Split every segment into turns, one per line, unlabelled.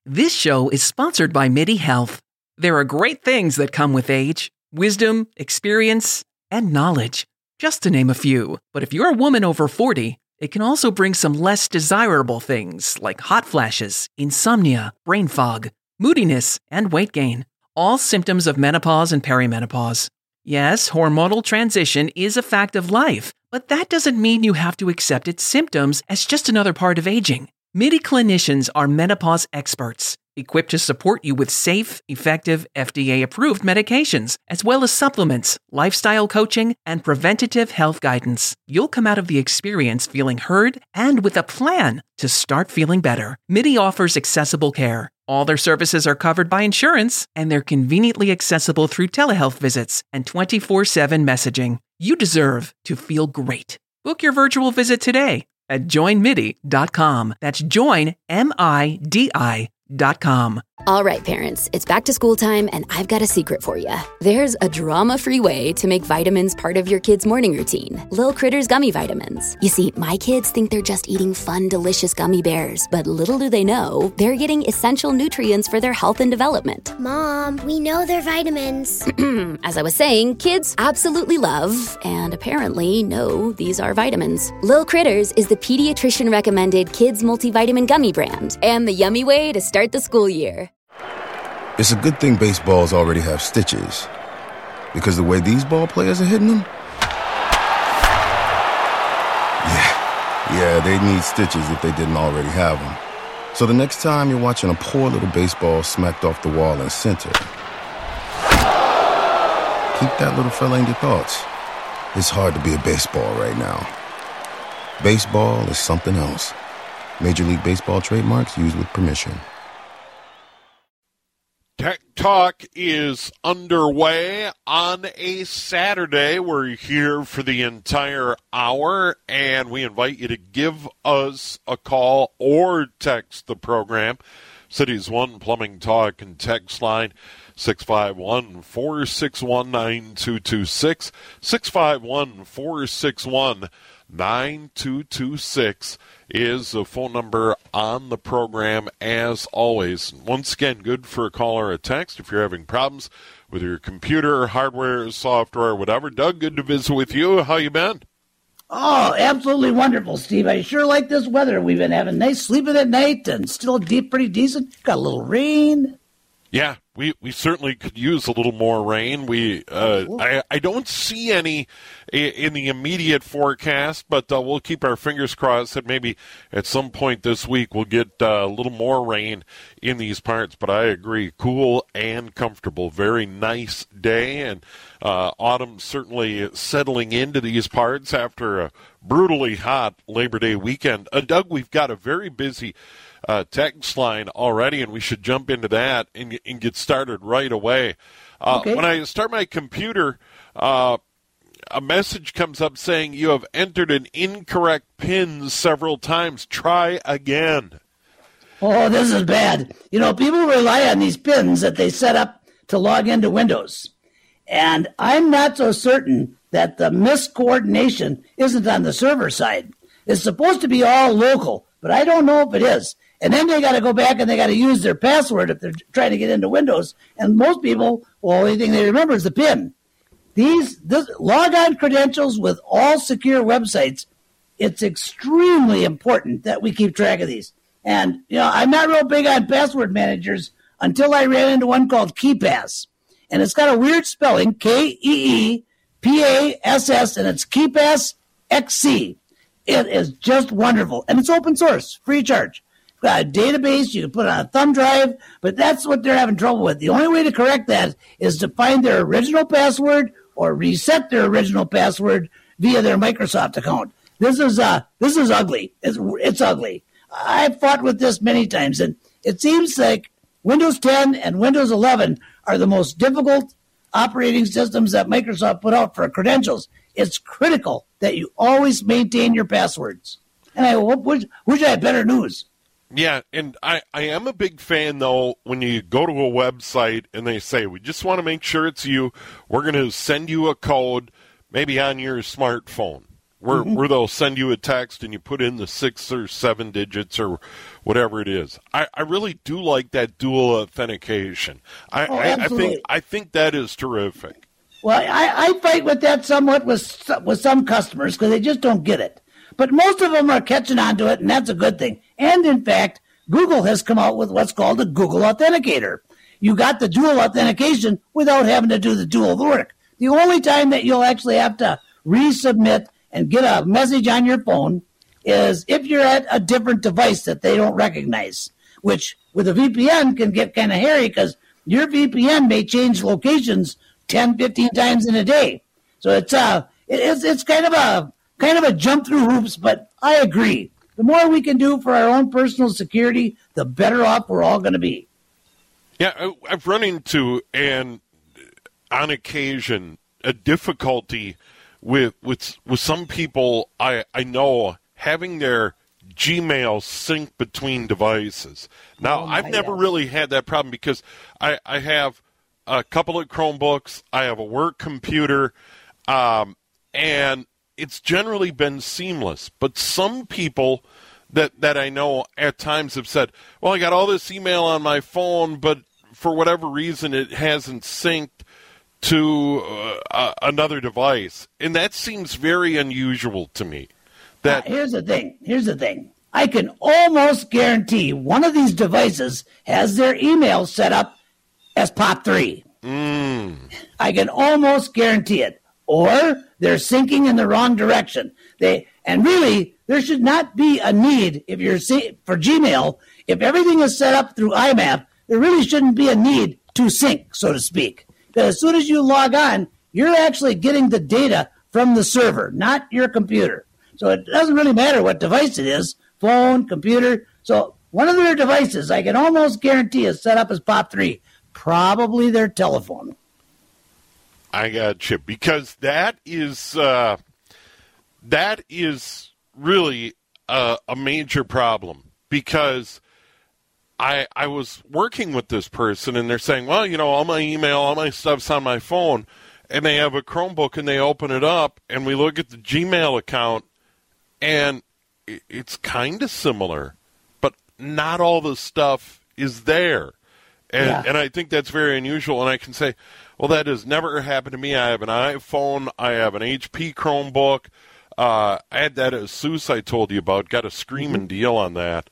This show is sponsored by MIDI Health. There are great things that come with age: wisdom, experience, and knowledge, just to name a few. But if you're a woman over 40, it can also bring some less desirable things like hot flashes, insomnia, brain fog, moodiness, and weight gain. All symptoms of menopause and perimenopause. Yes, hormonal transition is a fact of life, but that doesn't mean you have to accept its symptoms as just another part of aging. MIDI clinicians are menopause experts, equipped to support you with safe, effective, FDA-approved medications, as well as supplements, lifestyle coaching, and preventative health guidance. You'll come out of the experience feeling heard and with a plan to start feeling better. MIDI offers accessible care. All their services are covered by insurance, and they're conveniently accessible through telehealth visits and 24/7 messaging. You deserve to feel great. Book your virtual visit today at joinmidi.com. That's joinmidi.com.
All right, parents, it's back to school time, and I've got a secret for you. There's a drama-free way to make vitamins part of your kids' morning routine. Lil Critters Gummy Vitamins. You see, my kids think they're just eating fun, delicious gummy bears, but little do they know, they're getting essential nutrients for their health and development.
Mom, we know they're vitamins.
As I was saying, kids absolutely love, and apparently know, these are vitamins. Lil Critters is the pediatrician-recommended kids multivitamin gummy brand, and the yummy way to start the school year.
It's a good thing baseballs already have stitches, because the way these ball players are hitting them, yeah, they need stitches if they didn't already have them. So the next time you're watching a poor little baseball smacked off the wall in center, keep that little fella in your thoughts. It's hard to be a baseball right now. Baseball is something else. Major League Baseball trademarks used with permission.
Tech Talk is underway on a Saturday. We're here for the entire hour, and we invite you to give us a call or text the program. Cities 1 Plumbing Talk and text line 651-461-9226, 651-461-9226 is the phone number on the program as always. Once again, good for a call or a text if you're having problems with your computer, hardware, software, whatever. Doug, good to visit with you. How you been?
Oh, absolutely wonderful, Steve. I sure like this weather. We've been having nice sleeping at night and still pretty decent. Got a little rain.
Yeah, we certainly could use a little more rain. I don't see any in the immediate forecast, but we'll keep our fingers crossed that maybe at some point this week we'll get a little more rain in these parts. But I agree, cool and comfortable. Very nice day, and autumn certainly settling into these parts after a brutally hot Labor Day weekend. Doug, we've got a very busy text line already, and we should jump into that and get started right away.
Okay.
When I start my computer, a message comes up saying you have entered an incorrect PIN several times. Try again.
Oh, this is bad. You know, people rely on these pins that they set up to log into Windows. And I'm not so certain that the miscoordination isn't on the server side. It's supposed to be all local, but I don't know if it is. And then they got to go back and they got to use their password if they're trying to get into Windows. And most people, well, the only thing they remember is the PIN. This log-on credentials with all secure websites, it's extremely important that we keep track of these. And, you know, I'm not real big on password managers until I ran into one called KeePass. And it's got a weird spelling, KeePass, and it's KeePass XC. It is just wonderful. And it's open source, free of charge. Got a database, you can put it on a thumb drive, but that's what they're having trouble with. The only way to correct that is to find their original password or reset their original password via their Microsoft account. This is ugly. It's ugly. I've fought with this many times, and it seems like Windows 10 and Windows 11 are the most difficult operating systems that Microsoft put out for credentials. It's critical that you always maintain your passwords. And I wish I had better news.
Yeah, and I am a big fan, though, when you go to a website and they say, we just want to make sure it's you. We're going to send you a code maybe on your smartphone. where they'll send you a text and you put in the 6 or 7 digits or whatever it is. I really do like that dual authentication. I think that is terrific.
Well, I fight with that somewhat with some customers because they just don't get it. But most of them are catching on to it, and that's a good thing. And, in fact, Google has come out with what's called a Google Authenticator. You got the dual authentication without having to do the dual work. The only time that you'll actually have to resubmit and get a message on your phone is if you're at a different device that they don't recognize, which with a VPN can get kind of hairy because your VPN may change locations 10, 15 times in a day. So it's kind of a jump through hoops, but I agree. The more we can do for our own personal security, the better off we're all going to be.
Yeah, I've run into, and on occasion, a difficulty with some people I know having their Gmail sync between devices. Now, I've never really had that problem because I have a couple of Chromebooks, I have a work computer, and it's generally been seamless. But some people that I know at times have said, well, I got all this email on my phone, but for whatever reason it hasn't synced to another device. And that seems very unusual to me.
Here's the thing. I can almost guarantee one of these devices has their email set up as POP3. I can almost guarantee it. Or they're syncing in the wrong direction. And really, there should not be a need for Gmail. If everything is set up through IMAP, there really shouldn't be a need to sync, so to speak. Because as soon as you log on, you're actually getting the data from the server, not your computer. So it doesn't really matter what device it is, phone, computer. So one of their devices, I can almost guarantee, is set up as POP3, probably their telephone.
I got you, because that is really a major problem, because I was working with this person, and they're saying, well, all my email, all my stuff's on my phone, and they have a Chromebook, and they open it up, and we look at the Gmail account, and it's kind of similar, but not all the stuff is there. And I think that's very unusual, and I can say, well, that has never happened to me. I have an iPhone. I have an HP Chromebook. I had that Asus I told you about. Got a screaming deal on that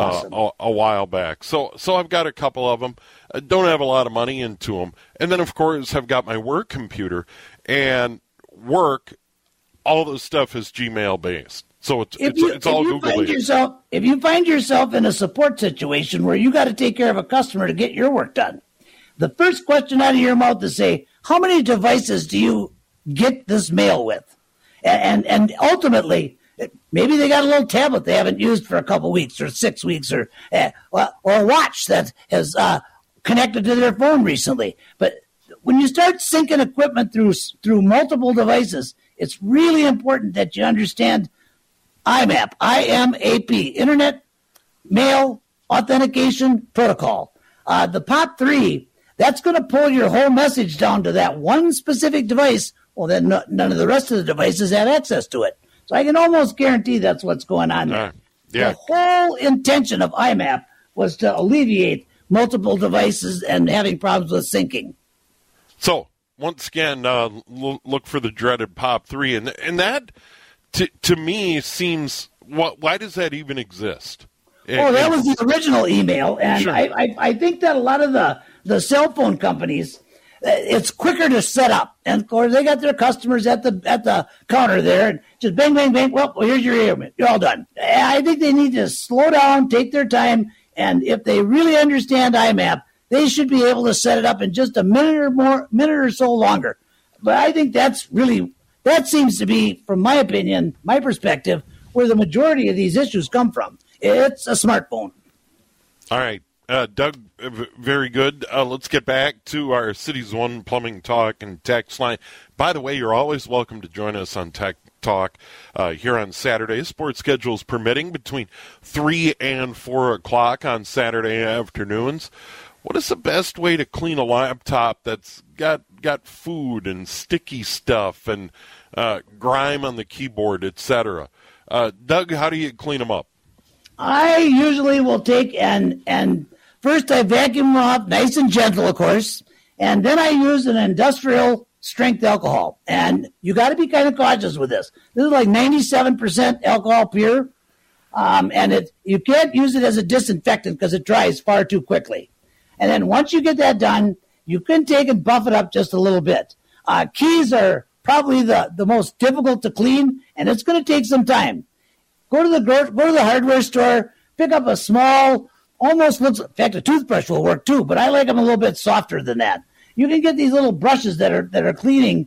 a while back. So I've got a couple of them. I don't have a lot of money into them. And then, of course, I've got my work computer. And work, all the stuff is Gmail-based. So it's all Google-based.
If you find yourself in a support situation where you got to take care of a customer to get your work done, the first question out of your mouth is say, how many devices do you get this mail with? And ultimately, maybe they got a little tablet they haven't used for a couple weeks or 6 weeks or a watch that has connected to their phone recently. But when you start syncing equipment through multiple devices, it's really important that you understand IMAP, IMAP, Internet Mail Authentication Protocol. The POP3, that's going to pull your whole message down to that one specific device. Well, then none of the rest of the devices have access to it. So I can almost guarantee that's what's going on there.
Yeah.
The whole intention of IMAP was to alleviate multiple devices and having problems with syncing.
So, once again, look for the dreaded POP3. And that, to me, seems, why does that even exist?
That was the original email. And
sure.
I think that a lot of the cell phone companies, it's quicker to set up. And, of course, they got their customers at the counter there. And just bang, bang, bang. Well, here's your email. You're all done. I think they need to slow down, take their time. And if they really understand IMAP, they should be able to set it up in just a minute or so longer. But I think that seems to be, from my opinion, my perspective, where the majority of these issues come from. It's a smartphone.
All right. Doug, very good. Let's get back to our Cities One Plumbing Talk and text line. By the way, you're always welcome to join us on Tech Talk here on Saturday. Sports schedules permitting between 3 and 4 o'clock on Saturday afternoons. what is the best way to clean a laptop that's got food and sticky stuff and grime on the keyboard, etc.? Doug, how do you clean them up?
I usually will take and first I vacuum them up nice and gentle, of course, and then I use an industrial strength alcohol. And you got to be kind of cautious with this. This is like 97% alcohol pure, and you can't use it as a disinfectant because it dries far too quickly. And then once you get that done, you can take and buff it up just a little bit. Keys are probably the most difficult to clean, and it's going to take some time. Go to the hardware store, pick up a small, almost looks, in fact, a toothbrush will work too, but I like them a little bit softer than that. You can get these little brushes that are cleaning.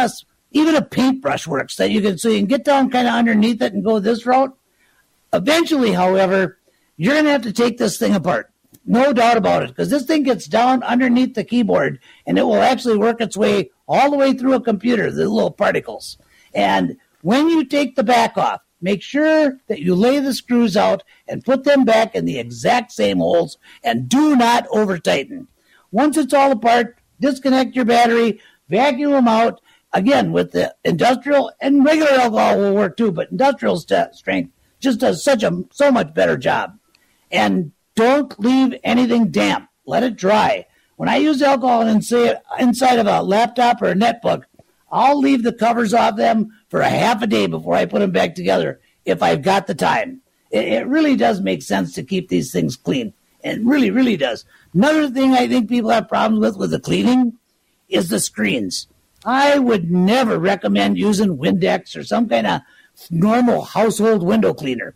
Even a paintbrush works so you can get down kind of underneath it and go this route. Eventually, however, you're going to have to take this thing apart. No doubt about it, because this thing gets down underneath the keyboard, and it will actually work its way all the way through a computer, the little particles. And when you take the back off, make sure that you lay the screws out and put them back in the exact same holes, and do not over-tighten. Once it's all apart, disconnect your battery, vacuum them out. Again, with the industrial, and regular alcohol will work too, but industrial strength just does so much better job. And don't leave anything damp. Let it dry. When I use alcohol inside of a laptop or a netbook, I'll leave the covers off them for a half a day before I put them back together if I've got the time. It really does make sense to keep these things clean. It really, really does. Another thing I think people have problems with the cleaning is the screens. I would never recommend using Windex or some kind of normal household window cleaner.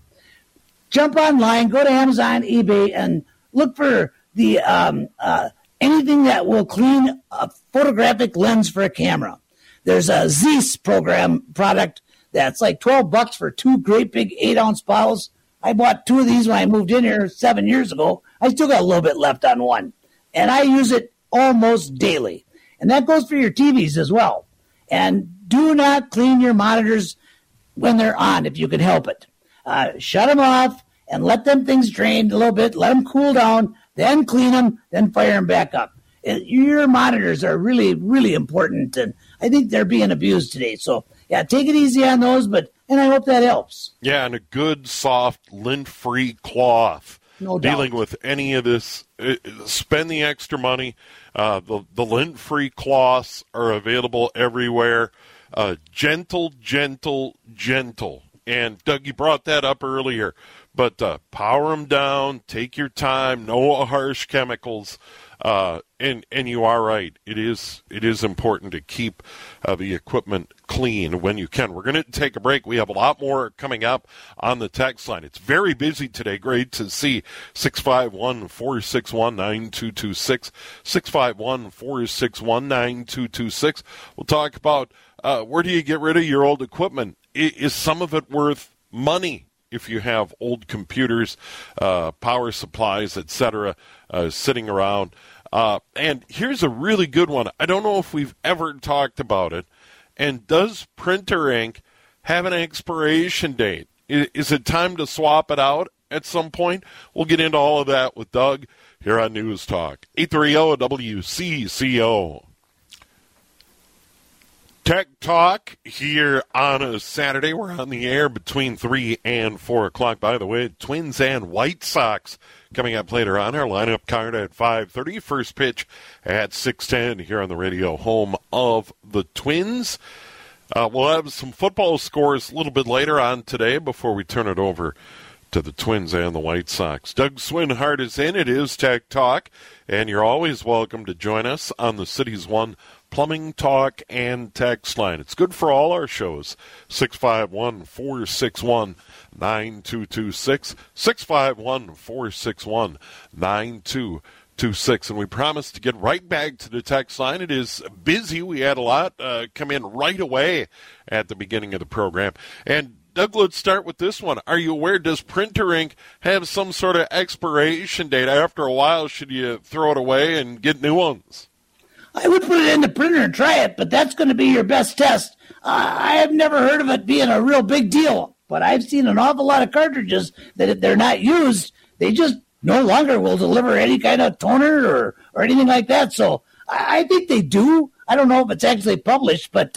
Jump online, go to Amazon, eBay, and look for the anything that will clean a photographic lens for a camera. There's a Zeiss product that's like $12 for 2 great big 8-ounce bottles. I bought 2 of these when I moved in here 7 years ago. I still got a little bit left on one, and I use it almost daily. And that goes for your TVs as well. And do not clean your monitors when they're on if you can help it. Shut them off and let them things drain a little bit. Let them cool down, then clean them, then fire them back up. Your monitors are really, really important, and I think they're being abused today. So, yeah, take it easy on those, and I hope that helps.
Yeah, and a good, soft, lint-free cloth.
No doubt.
Dealing with any of this, spend the extra money. The lint-free cloths are available everywhere. Gentle. And Doug, you brought that up earlier. But power them down, take your time, no harsh chemicals. And you are right. It is important to keep the equipment clean when you can. We're going to take a break. We have a lot more coming up on the text line. It's very busy today. Great to see. 651-461-9226. 651-461-9226. We'll talk about where do you get rid of your old equipment? Is some of it worth money? If you have old computers, power supplies, etc., sitting around. And here's a really good one. I don't know if we've ever talked about it. And does printer ink have an expiration date? Is it time to swap it out at some point? We'll get into all of that with Doug here on News Talk. 830-WCCO. Tech Talk here on a Saturday. We're on the air between 3 and 4 o'clock. By the way, Twins and White Sox coming up later on. Our lineup card at 5:30. First pitch at 6:10 here on the radio, home of the Twins. We'll have some football scores a little bit later on today before we turn it over to the Twins and the White Sox. Doug Swinhart is in. It is Tech Talk, and you're always welcome to join us on the City's One Plumbing Talk and Text line. It's good for all our shows. 651-461-9226. 651-461-9226. And we promise to get right back to the text line. It is busy. We had a lot come in right away at the beginning of the program. And Doug, let's start with this one. Are you aware, does printer ink have some sort of expiration date? After a while, should you throw it away and get new ones?
I would put it in the printer and try it, but that's going to be your best test. I have never heard of it being a real big deal, but I've seen an awful lot of cartridges that if they're not used, they just no longer will deliver any kind of toner or anything like that. So I think they do. I don't know if it's actually published, but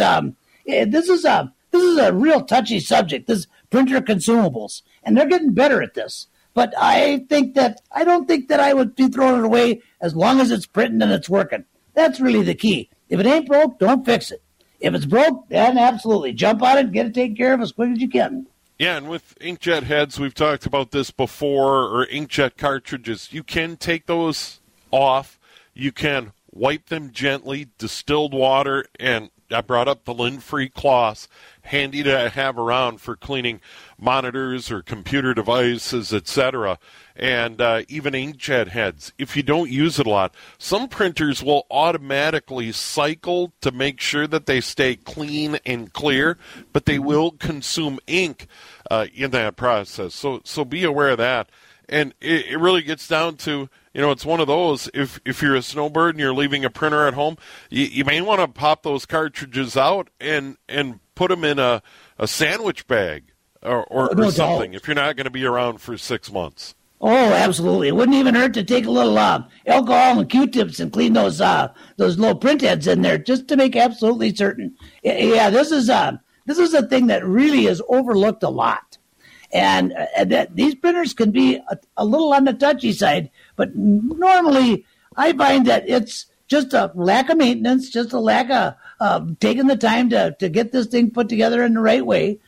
this is a real touchy subject. This printer consumables, and they're getting better at this. But I don't think that I would be throwing it away as long as it's printing and it's working. That's really the key. If it ain't broke, don't fix it. If it's broke, then absolutely jump on it and get it taken care of as quick as you can.
Yeah, and with inkjet heads, we've talked about this before, or inkjet cartridges, you can take those off. You can wipe them gently, distilled water, and I brought up the lint-free cloths, handy to have around for cleaning monitors or computer devices, etc., and even inkjet heads. If you don't use it a lot, some printers will automatically cycle to make sure that they stay clean and clear, but they will consume ink in that process. So be aware of that. And it really gets down to, it's one of those, if you're a snowbird and you're leaving a printer at home, you may want to pop those cartridges out and put them in a sandwich bag or something if you're not going to be around for 6 months.
Oh, absolutely. It wouldn't even hurt to take a little alcohol and Q-tips and clean those little print heads in there just to make absolutely certain. Yeah, this is a thing that really is overlooked a lot. And that these printers can be a little on the touchy side, but normally I find that it's just a lack of maintenance, just a lack of taking the time to get this thing put together in the right way.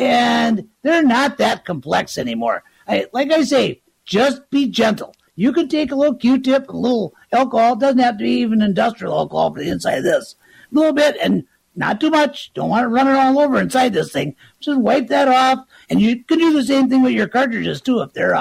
And they're not that complex anymore. Like I say, just be gentle. You can take a little Q-tip, a little alcohol. It doesn't have to be even industrial alcohol for the inside of this. A little bit, and not too much. Don't want to run it all over inside this thing. Just wipe that off. And you can do the same thing with your cartridges, too, if they're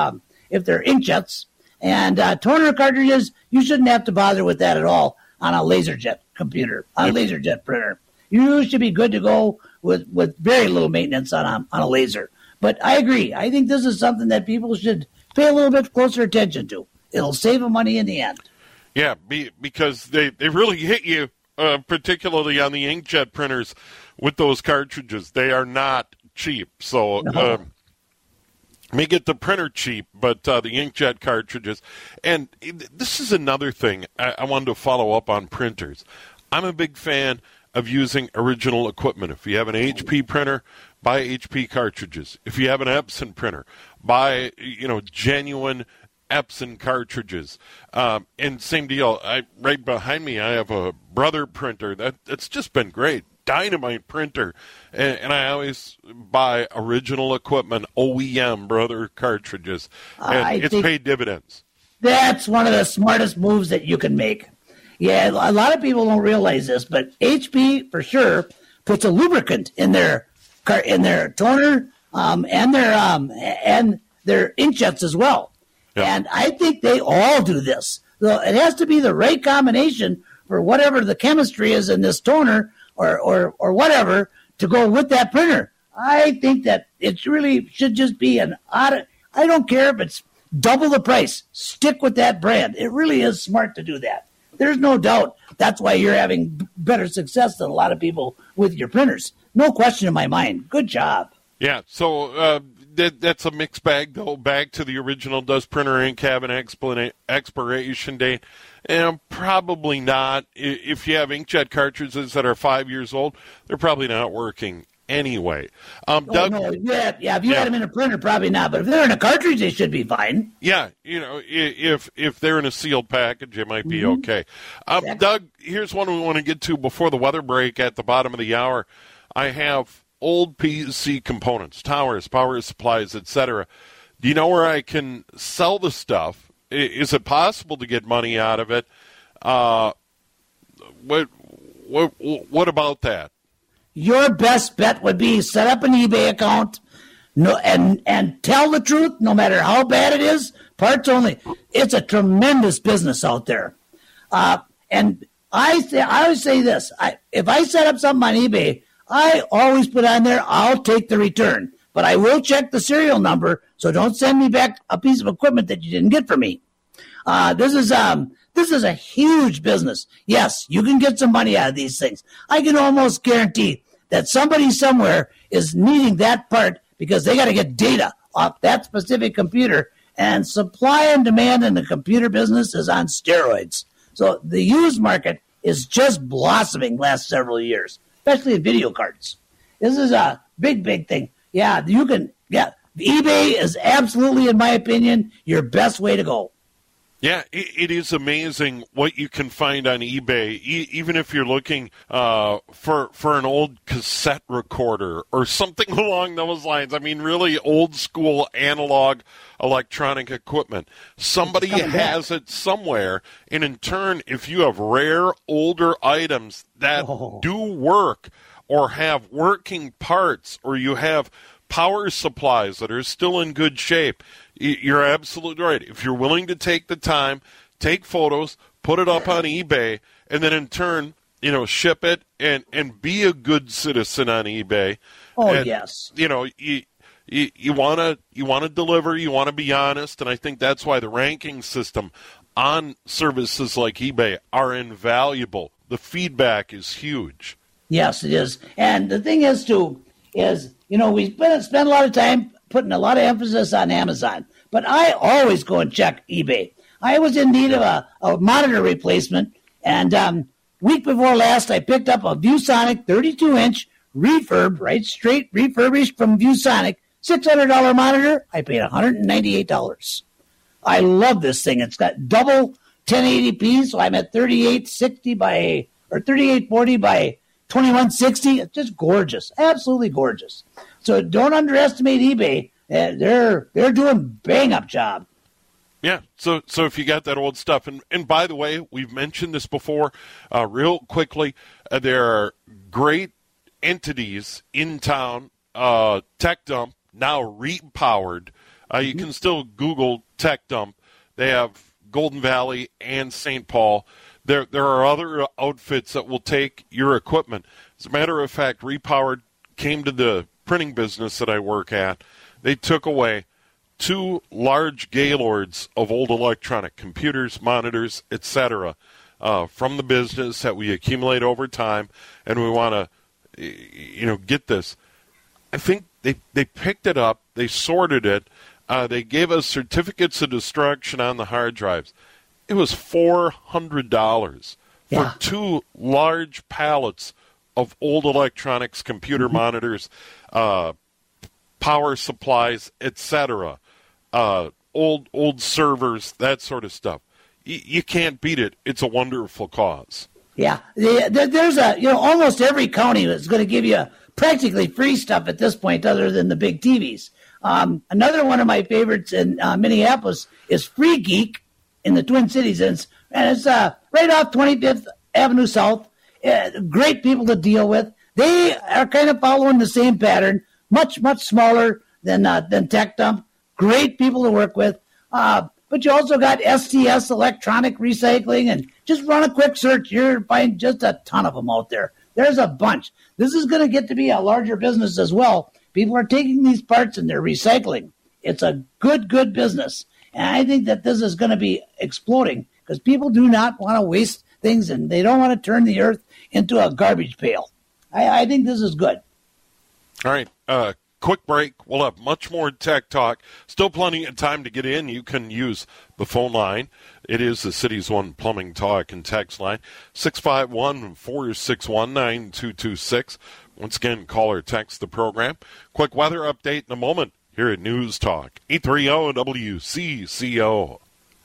inkjets. And toner cartridges, you shouldn't have to bother with that at all on a LaserJet computer, on a LaserJet printer. You should be good to go with very little maintenance on a laser. But I agree. I think this is something that people should pay a little bit closer attention to. It'll save them money in the end.
Yeah, because they really hit you, particularly on the inkjet printers with those cartridges. They are not cheap. So may get the printer cheap, but the inkjet cartridges. And this is another thing I wanted to follow up on printers. I'm a big fan of using original equipment. If you have an HP printer, buy HP cartridges. If you have an Epson printer, buy genuine Epson cartridges. And same deal. Right behind me, I have a Brother printer that's just been great. Dynamite printer, and I always buy original equipment, OEM Brother cartridges, and it's paid dividends.
That's one of the smartest moves that you can make. Yeah, a lot of people don't realize this, but HP for sure puts a lubricant in their toner and their inkjets as well. Yeah. And I think they all do this. So it has to be the right combination for whatever the chemistry is in this toner or whatever to go with that printer. I think that it really should just be I don't care if it's double the price. Stick with that brand. It really is smart to do that. There's no doubt that's why you're having better success than a lot of people with your printers. No question in my mind. Good job.
Yeah, so that's a mixed bag, though. Back to the original, does printer ink have an expiration date? Probably not. If you have inkjet cartridges that are 5 years old, they're probably not working anyway. Doug,
if you had them in a printer, probably not. But if they're in a cartridge, they should be fine.
Yeah, if they're in a sealed package, it might be okay. Exactly. Doug, here's one we want to get to before the weather break at the bottom of the hour. I have old PC components, towers, power supplies, etc. Do you know where I can sell the stuff? Is it possible to get money out of it? What about that?
Your best bet would be set up an eBay account, and tell the truth, no matter how bad it is. Parts only. It's a tremendous business out there, and I always say this: if I set up something on eBay, I always put on there, I'll take the return, but I will check the serial number. So don't send me back a piece of equipment that you didn't get from me. This is a huge business. Yes, you can get some money out of these things. I can almost guarantee that somebody somewhere is needing that part because they got to get data off that specific computer, and supply and demand in the computer business is on steroids. So the used market is just blossoming last several years, especially in video cards. This is a big, big thing. Yeah, eBay is absolutely, in my opinion, your best way to go.
Yeah, it is amazing what you can find on eBay, even if you're looking for an old cassette recorder or something along those lines. I mean, really old school analog electronic equipment. Somebody has it somewhere, and in turn, if you have rare, older items that do work or have working parts, or you have power supplies that are still in good shape, you're absolutely right. If you're willing to take the time, take photos, put it up on eBay, and then in turn, ship it and be a good citizen on eBay.
Yes.
You want to deliver, you want to be honest, and I think that's why the ranking system on services like eBay are invaluable. The feedback is huge.
Yes, it is. And the thing is, we spend a lot of time putting a lot of emphasis on Amazon, but I always go and check eBay. I was in need of a monitor replacement, and week before last, I picked up a ViewSonic 32-inch refurb, right, straight refurbished from ViewSonic, $600 monitor. I paid $198. I love this thing. It's got double 1080p, so I'm at 3840 by 2160. It's just gorgeous, absolutely gorgeous. So don't underestimate eBay. They're doing bang-up job.
Yeah, so if you got that old stuff, and by the way, we've mentioned this before, real quickly, there are great entities in town, Tech Dump, now repowered. You can still Google Tech Dump. They have Golden Valley and St. Paul. There are other outfits that will take your equipment. As a matter of fact, Repowered came to the printing business that I work at. They took away 2 large Gaylords of old electronic computers, monitors, etc., from the business that we accumulate over time, and we want to, get this. I think they picked it up, they sorted it, they gave us certificates of destruction on the hard drives. It was $400 for 2 large pallets of old electronics, computer monitors, power supplies, etc., old servers, that sort of stuff. You can't beat it. It's a wonderful cause.
Yeah, there's almost every county that's going to give you practically free stuff at this point, other than the big TVs. Another one of my favorites in Minneapolis is Free Geek in the Twin Cities, and it's right off 25th Avenue South. Great people to deal with. They are kind of following the same pattern, much smaller than Tech Dump. Great people to work with. But you also got STS Electronic Recycling, and just run a quick search. You'll find just a ton of them out there. There's a bunch. This is going to get to be a larger business as well. People are taking these parts and they're recycling. It's a good business. And I think that this is going to be exploding because people do not want to waste things, and they don't want to turn the earth into a garbage pail. I think this is good.
All right. Quick break. We'll have much more tech talk. Still plenty of time to get in. You can use the phone line. It is the City's One Plumbing Talk and Text line, 651-461-9226. Once again, call or text the program. Quick weather update in a moment here at News Talk 830 WCCO.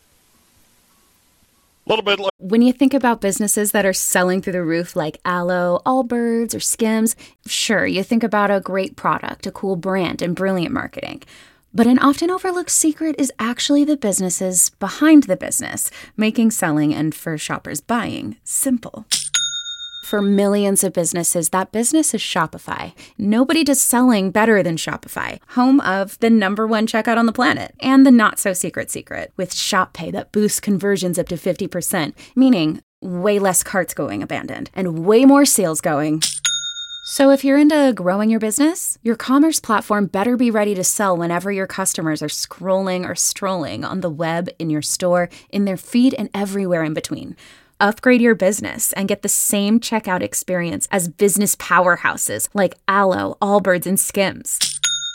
A little bit.
When you think about businesses that are selling through the roof like Aloe, Allbirds, or Skims, sure, you think about a great product, a cool brand, and brilliant marketing. But an often overlooked secret is actually the businesses behind the business, making selling and, for shoppers, buying simple. For millions of businesses, that business is Shopify. Nobody does selling better than Shopify, home of the #1 checkout on the planet, and the not-so-secret secret, with Shop Pay that boosts conversions up to 50%, meaning way less carts going abandoned, and way more sales going. So if you're into growing your business, your commerce platform better be ready to sell whenever your customers are scrolling or strolling on the web, in your store, in their feed, and everywhere in between. Upgrade your business and get the same checkout experience as business powerhouses like Aloe, Allbirds, and Skims.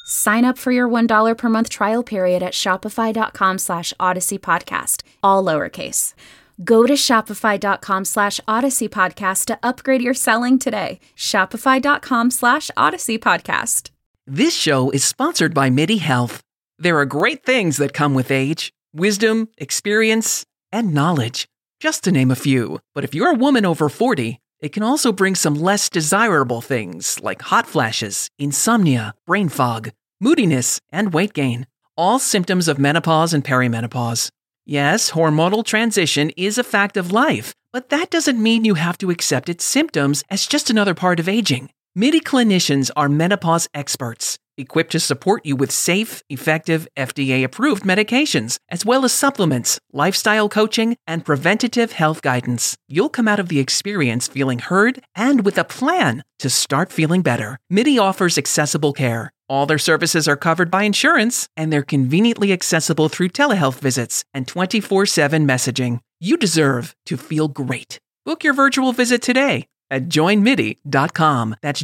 Sign up for your $1 per month trial period at shopify.com/Odyssey Podcast, all lowercase. Go to shopify.com/Odyssey Podcast to upgrade your selling today. Shopify.com/Odyssey Podcast.
This show is sponsored by MIDI Health. There are great things that come with age, wisdom, experience, and knowledge, just to name a few. But if you're a woman over 40, it can also bring some less desirable things like hot flashes, insomnia, brain fog, moodiness, and weight gain, all symptoms of menopause and perimenopause. Yes, hormonal transition is a fact of life, but that doesn't mean you have to accept its symptoms as just another part of aging. MIDI clinicians are menopause experts, equipped to support you with safe, effective, FDA-approved medications, as well as supplements, lifestyle coaching, and preventative health guidance. You'll come out of the experience feeling heard and with a plan to start feeling better. MIDI offers accessible care. All their services are covered by insurance, and they're conveniently accessible through telehealth visits and 24/7 messaging. You deserve to feel great. Book your virtual visit today at joinmidi.com. That's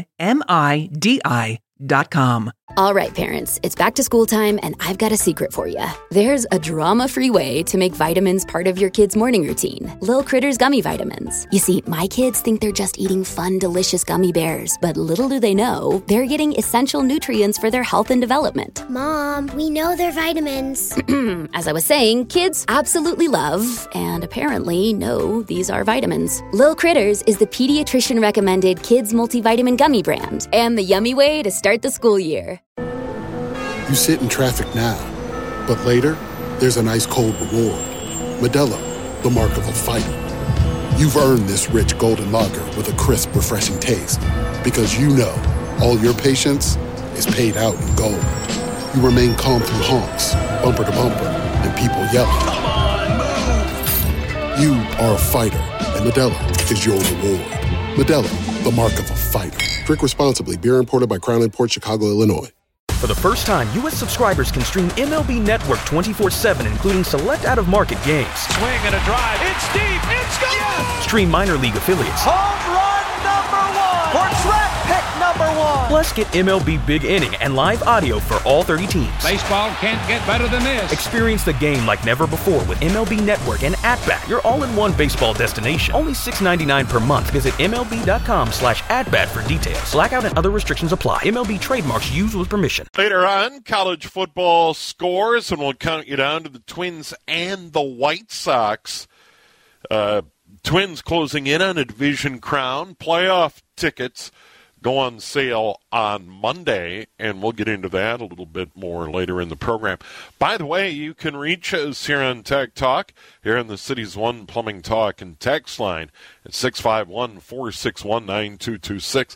joinmidi.com.
All right, parents, it's back to school time, and I've got a secret for you. There's a drama-free way to make vitamins part of your kids' morning routine. Lil Critters Gummy Vitamins. You see, my kids think they're just eating fun, delicious gummy bears, but little do they know, they're getting essential nutrients for their health and development.
Mom, we know they're vitamins.
As I was saying, kids absolutely love, and apparently know, these are vitamins. Lil Critters is the pediatrician-recommended kids multivitamin gummy brand, and the yummy way to start the school year.
You sit in traffic now, but later, there's an ice-cold reward. Modelo, the mark of a fighter. You've earned this rich golden lager with a crisp, refreshing taste. Because you know, all your patience is paid out in gold. You remain calm through honks, bumper to bumper, and people yelling. Come on, move! You are a fighter, and Modelo is your reward. Modelo, the mark of a fighter. Drink responsibly. Beer imported by Crown Imports, Chicago, Illinois.
For the first time, U.S. subscribers can stream MLB Network 24/7, including select out-of-market games.
Swing and a drive. It's deep. It's gone. Yes!
Stream minor league affiliates.
Home run number one. Or track pick number one.
Plus, get MLB Big Inning and live audio for all 30 teams.
Baseball can't get better than this.
Experience the game like never before with MLB Network and At-Bat, your all-in-one baseball destination. Only $6.99 per month. Visit MLB.com/at-bat for details. Blackout and other restrictions apply. MLB trademarks used with permission.
Later on, college football scores, and we'll count you down to the Twins and the White Sox. Twins closing in on a division crown. Playoff tickets go on sale on Monday, and we'll get into that a little bit more later in the program. By the way, you can reach us here on Tech Talk, here in the City's One Plumbing Talk and Text line at 651-461-9226.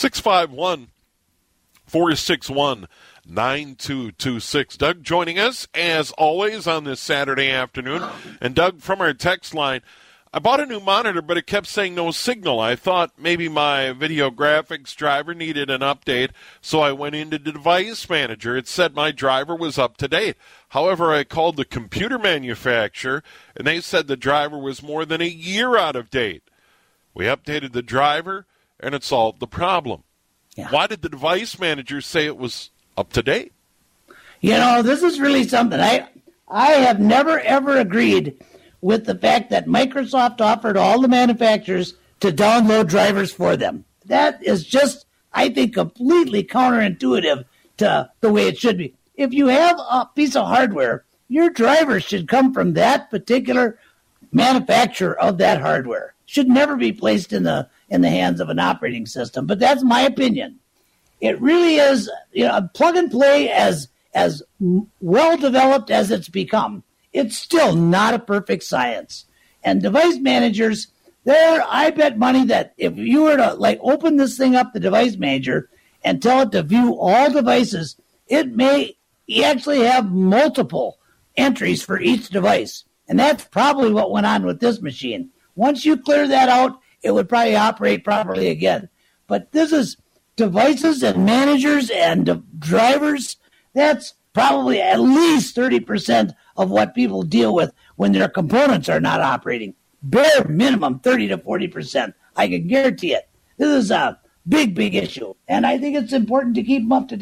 651-461-9226. Doug joining us, as always, on this Saturday afternoon. And Doug, from our text line, I bought a new monitor, but it kept saying no signal. I thought maybe my video graphics driver needed an update, so I went into the device manager. It said my driver was up to date. However, I called the computer manufacturer, and they said the driver was more than a year out of date. We updated the driver, and it solved the problem. Yeah. Why did the device manager say it was up to date?
You know, this is really something. I have never, ever agreed with the fact that Microsoft offered all the manufacturers to download drivers for them. That is just, I think, completely counterintuitive to the way it should be. If you have a piece of hardware, your driver should come from that particular manufacturer of that hardware. Should never be placed in the hands of an operating system. But that's my opinion. It really is, you know, plug and play as well developed as it's become. It's still not a perfect science. And device managers, I bet money that if you were to open this thing up, the device manager, and tell it to view all devices, it may actually have multiple entries for each device. And that's probably what went on with this machine. Once you clear that out, it would probably operate properly again. But this is devices and managers and drivers. That's probably at least 30% of what people deal with when their components are not operating. Bare minimum 30 to 40%. I can guarantee it. This is a big, big issue. And I think it's important to keep them up to date.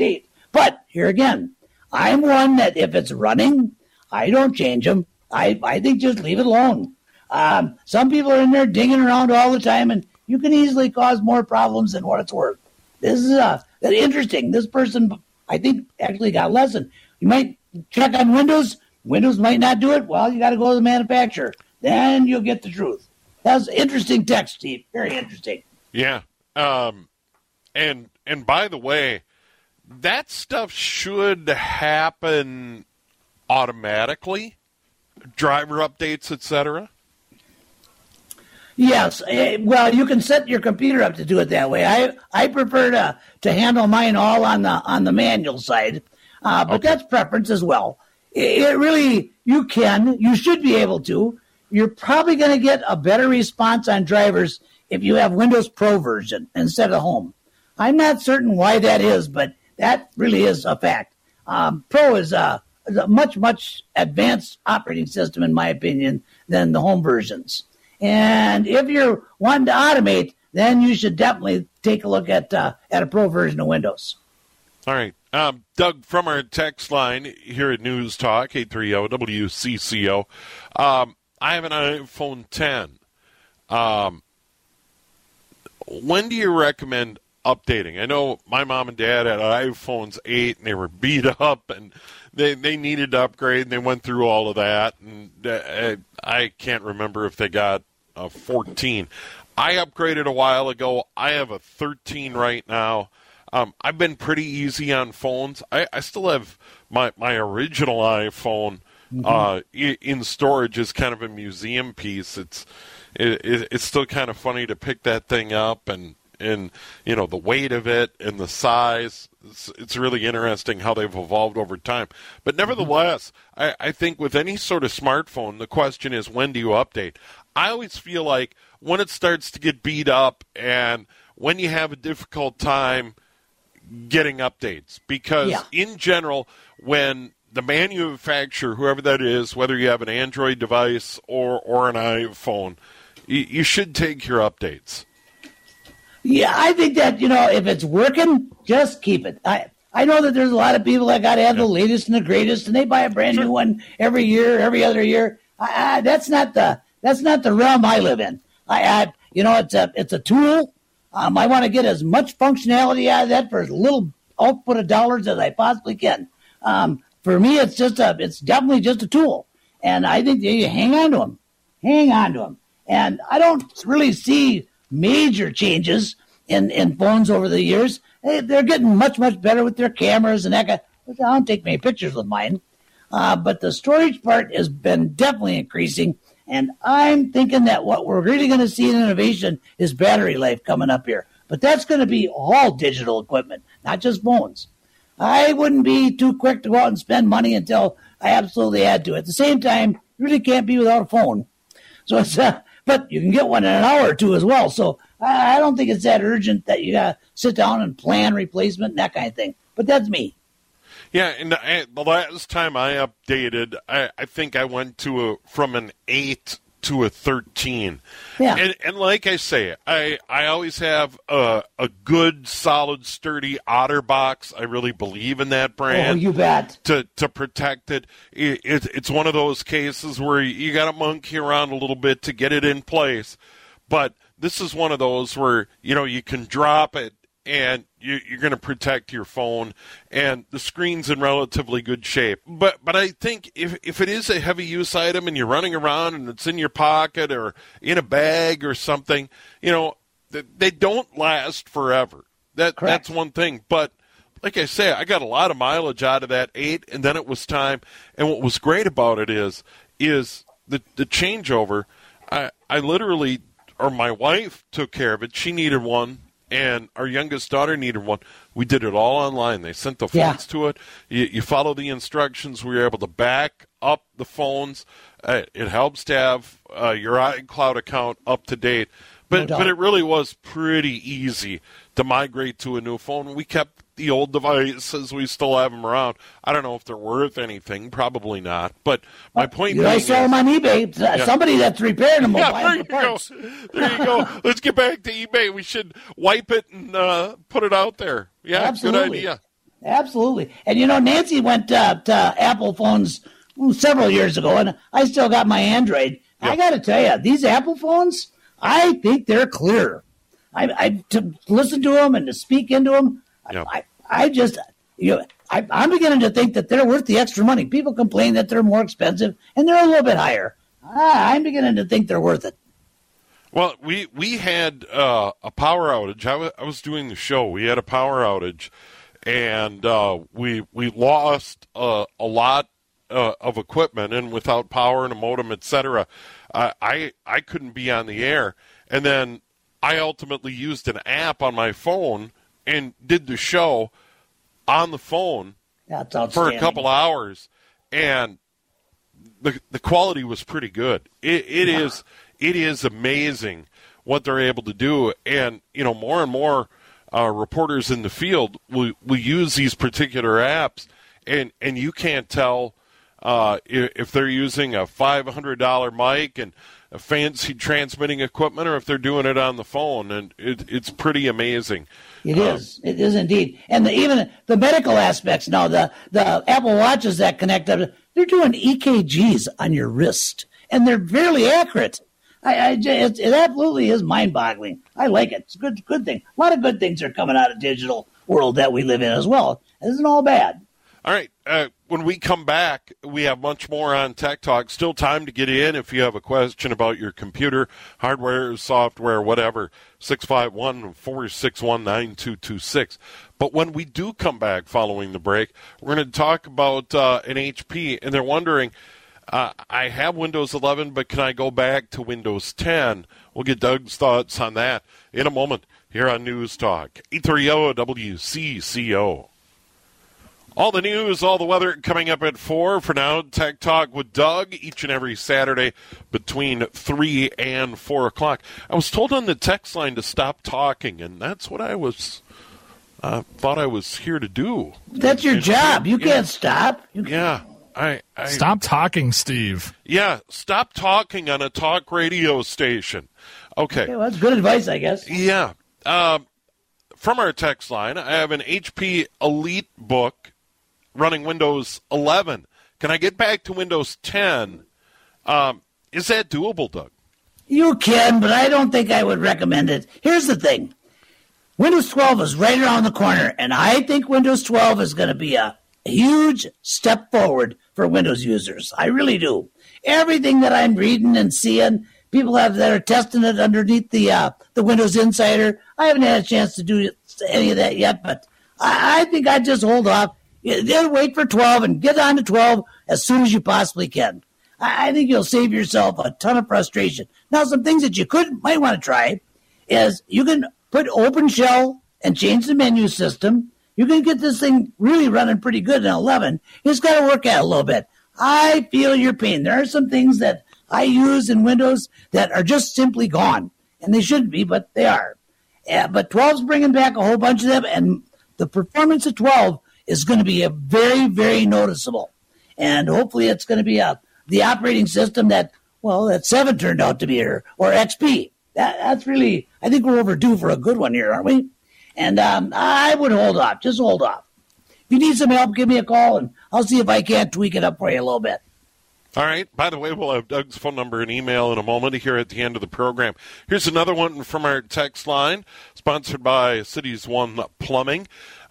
But here again, I'm one that if it's running, I don't change them. I think just leave it alone. Some people are in there dinging around all the time, and you can easily cause more problems than what it's worth. This is interesting. This person, I think, actually got a lesson. You might check on Windows. Windows might not do it. Well, you got to go to the manufacturer. Then you'll get the truth. That's interesting text, Steve. Very interesting.
Yeah. And by the way, that stuff should happen automatically. Driver updates, etc.
Yes. Well, you can set your computer up to do it that way. I prefer to handle mine all on the manual side, but that's preference as well. It really, you should be able to. You're probably going to get a better response on drivers if you have Windows Pro version instead of Home. I'm not certain why that is, but that really is a fact. Pro is a much, much advanced operating system, in my opinion, than the Home versions. And if you're wanting to automate, then you should definitely take a look at a Pro version of Windows.
All right. Doug, from our text line here at News Talk, 830-WCCO, I have an iPhone 10. When do you recommend updating? I know my mom and dad had iPhones 8, and they were beat up, and they needed to upgrade, and they went through all of that. And I can't remember if they got a 14. I upgraded a while ago. I have a 13 right now. I've been pretty easy on phones. I still have my original iPhone in storage as kind of a museum piece. It's still kind of funny to pick that thing up and you know, the weight of it and the size. It's really interesting how they've evolved over time. But nevertheless, I think with any sort of smartphone, the question is, when do you update? I always feel like when it starts to get beat up and when you have a difficult time getting updates. Because in general, when the manufacturer, whoever that is, whether you have an Android device or an iPhone, you should take your updates.
Yeah, I think that, if it's working, just keep it. I know that there's a lot of people that got to have the latest and the greatest, and they buy a brand new one every year, every other year. That's not the realm I live in. It's a tool. I want to get as much functionality out of that for as little output of dollars as I possibly can. For me, it's definitely just a tool, and I think you hang on to them. And I don't really see major changes in phones over the years. They're getting much, much better with their cameras and that. I don't take many pictures with mine. But the storage part has been definitely increasing. And I'm thinking that what we're really going to see in innovation is battery life coming up here. But that's going to be all digital equipment, not just phones. I wouldn't be too quick to go out and spend money until I absolutely had to. At the same time, you really can't be without a phone. So it's but you can get one in an hour or two as well. So I don't think it's that urgent that you got to sit down and plan replacement and that kind of thing. But that's me.
Yeah, and the last time I updated, I think I went from an 8 to a 13.
Yeah.
And like I say, I always have a good, solid, sturdy OtterBox. I really believe in that brand.
Oh, you bet.
To protect it. It's one of those cases where you got to monkey around a little bit to get it in place. But this is one of those where, you can drop it and you're going to protect your phone, and the screen's in relatively good shape. But I think if it is a heavy use item and you're running around and it's in your pocket or in a bag or something, they don't last forever. That's one thing. But like I say, I got a lot of mileage out of that 8, and then it was time. And what was great about it is the changeover. I literally, or my wife took care of it. She needed one. And our youngest daughter needed one. We did it all online. They sent the phones to it. You follow the instructions. We were able to back up the phones. It helps to have your iCloud account up to date. But it really was pretty easy to migrate to a new phone. We kept the old devices. We still have them around. I don't know if they're worth anything. Probably not. But my point being,
I sell them on eBay. Somebody that's repairing them will buy
there
them for parts.
There you go. Let's get back to eBay. We should wipe it and put it out there. Yeah,
Absolutely.
Good idea.
Absolutely. And, Nancy went to Apple phones several years ago, and I still got my Android. Yep. I got to tell you, these Apple phones, I think they're clear. I to listen to them and to speak into them, yep. I'm beginning to think that they're worth the extra money. People complain that they're more expensive, and they're a little bit higher. I'm beginning to think they're worth it.
Well, we had a power outage. I was doing the show. We had a power outage, and we lost a lot of equipment, and without power and a modem, etc., I couldn't be on the air. And then I ultimately used an app on my phone and did the show on the phone for a couple hours, and the quality was pretty good. It is amazing what they're able to do, and more and more reporters in the field will use these particular apps, and you can't tell if they're using a $500 mic and a fancy transmitting equipment, or if they're doing it on the phone, and it's pretty amazing.
It is indeed. And even the medical aspects now, the Apple Watches that connect up, they're doing EKGs on your wrist, and they're fairly accurate. It absolutely is mind-boggling. I like it. It's a good thing. A lot of good things are coming out of digital world that we live in as well. It isn't all bad.
All right. When we come back, we have much more on Tech Talk. Still time to get in if you have a question about your computer, hardware, software, whatever, 651-461-9226. But when we do come back following the break, we're going to talk about an HP, and they're wondering, I have Windows 11, but can I go back to Windows 10? We'll get Doug's thoughts on that in a moment here on News Talk, 830 WCCO. All the news, all the weather coming up at 4. For now, Tech Talk with Doug each and every Saturday between 3 and 4 o'clock. I was told on the text line to stop talking, and that's what I was thought I was here to do.
That's your job. You can't stop.
Yeah. I
Stop talking, Steve.
Yeah, stop talking on a talk radio station. Okay.
Well, that's good advice, I guess.
Yeah. From our text line, I have an HP Elite book running Windows 11. Can I get back to Windows 10? Is that doable, Doug?
You can, but I don't think I would recommend it. Here's the thing. Windows 12 is right around the corner, and I think Windows 12 is going to be a huge step forward for Windows users. I really do. Everything that I'm reading and seeing, people that are testing it underneath the Windows Insider. I haven't had a chance to do any of that yet, but I think I'd just hold off. Just wait for 12 and get on to 12 as soon as you possibly can. I think you'll save yourself a ton of frustration. Now, some things that you might want to try is you can put OpenShell and change the menu system. You can get this thing really running pretty good in 11. You just got to work at it a little bit. I feel your pain. There are some things that I use in Windows that are just simply gone, and they shouldn't be, but they are. But 12's bringing back a whole bunch of them, and the performance of 12 is going to be a very, very noticeable. And hopefully it's going to be the operating system that 7 turned out to be, or XP. That's really, I think we're overdue for a good one here, aren't we? And I would hold off. Just hold off. If you need some help, give me a call, and I'll see if I can't tweak it up for you a little bit.
All right. By the way, we'll have Doug's phone number and email in a moment here at the end of the program. Here's another one from our text line, sponsored by Cities One Plumbing.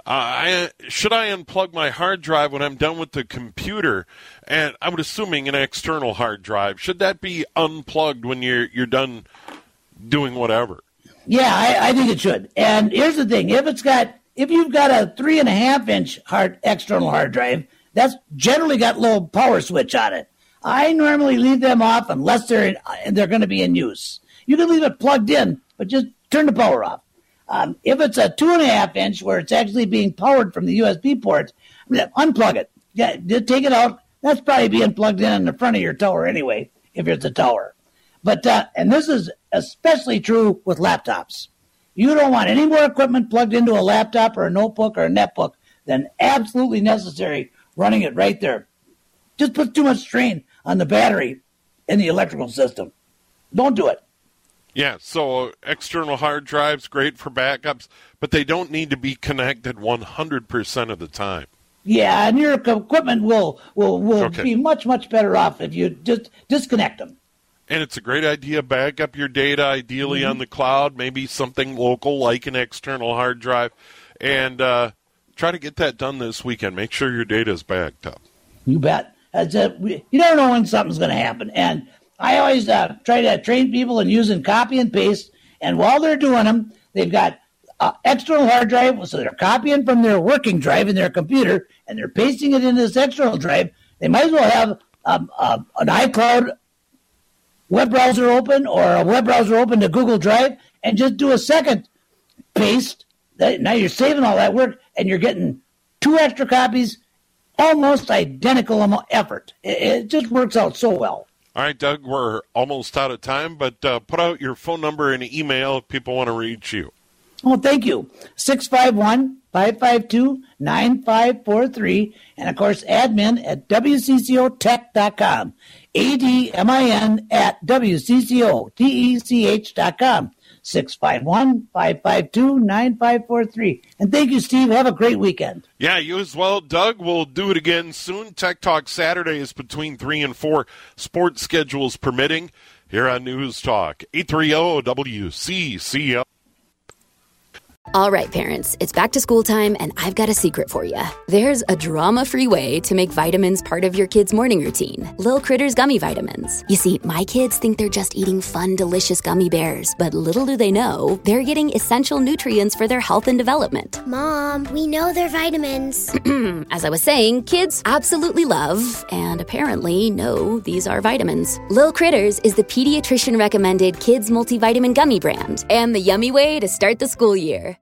Should I unplug my hard drive when I'm done with the computer? And I'm assuming an external hard drive. Should that be unplugged when you're done doing whatever?
Yeah, I think it should. And here's the thing: if you've got a 3.5-inch external hard drive, that's generally got a little power switch on it. I normally leave them off unless they're going to be in use. You can leave it plugged in, but just turn the power off. If it's a 2.5-inch where it's actually being powered from the USB port, unplug it. Yeah, just take it out. That's probably being plugged in the front of your tower anyway, if it's a tower. But and this is especially true with laptops. You don't want any more equipment plugged into a laptop or a notebook or a netbook than absolutely necessary running it right there. Just put too much strain on the battery and the electrical system. Don't do it.
Yeah, so external hard drives, great for backups, but they don't need to be connected 100% of the time.
Yeah, and your equipment will be much, much better off if you just disconnect them.
And it's a great idea. Back up your data, ideally on the cloud, maybe something local like an external hard drive, and try to get that done this weekend. Make sure your data is backed up.
You bet. You never know when something's going to happen. And I always try to train people in using copy and paste. And while they're doing them, they've got external hard drive, so they're copying from their working drive in their computer, and they're pasting it into this external drive. They might as well have an iCloud web browser open or a web browser open to Google Drive and just do a second paste. Now you're saving all that work, and you're getting 2 extra copies, almost identical effort. It just works out so well.
All right, Doug, we're almost out of time, but put out your phone number and email if people want to reach you.
Oh, thank you. 651-552-9543. And, of course, admin at WCCOtech.com. ADMIN at WCCOTECH.com. 651-552-9543. And thank you, Steve. Have a great weekend.
Yeah, you as well, Doug. We'll do it again soon. Tech Talk Saturday is between 3 and 4, sports schedules permitting, here on News Talk 830 WCCO.
All right, parents, it's back to school time, and I've got a secret for you. There's a drama-free way to make vitamins part of your kids' morning routine. Lil Critters Gummy Vitamins. You see, my kids think they're just eating fun, delicious gummy bears, but little do they know, they're getting essential nutrients for their health and development.
Mom, we know they're vitamins.
As I was saying, kids absolutely love, and apparently know, these are vitamins. Lil Critters is the pediatrician-recommended kids multivitamin gummy brand, and the yummy way to start the school year.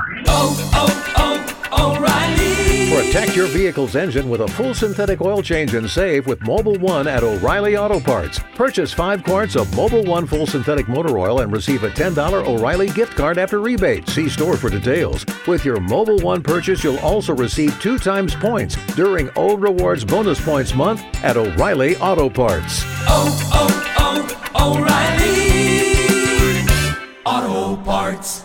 O'Reilly. Protect your vehicle's engine with a full synthetic oil change and save with Mobil 1 at O'Reilly Auto Parts. Purchase 5 quarts of Mobil 1 full synthetic motor oil and receive a $10 O'Reilly gift card after rebate. See store for details. With your Mobil 1 purchase, you'll also receive 2 times points during O Rewards Bonus Points Month at O'Reilly Auto Parts.
O'Reilly Auto Parts.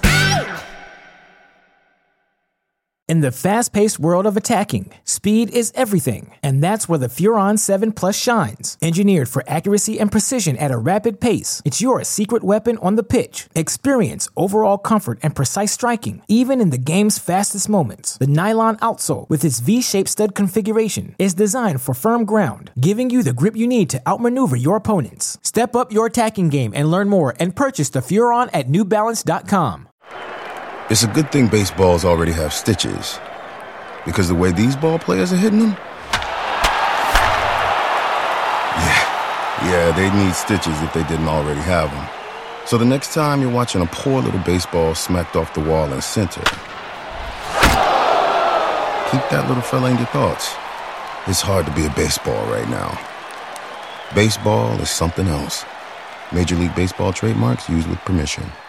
In the fast-paced world of attacking, speed is everything, and that's where the Furon 7 Plus shines. Engineered for accuracy and precision at a rapid pace, it's your secret weapon on the pitch. Experience overall comfort and precise striking, even in the game's fastest moments. The nylon outsole, with its V-shaped stud configuration, is designed for firm ground, giving you the grip you need to outmaneuver your opponents. Step up your attacking game and learn more and purchase the Furon at NewBalance.com.
It's a good thing baseballs already have stitches, because the way these ball players are hitting them, yeah, they'd need stitches if they didn't already have them. So the next time you're watching a poor little baseball smacked off the wall in center, keep that little fella in your thoughts. It's hard to be a baseball right now. Baseball is something else. Major League Baseball trademarks used with permission.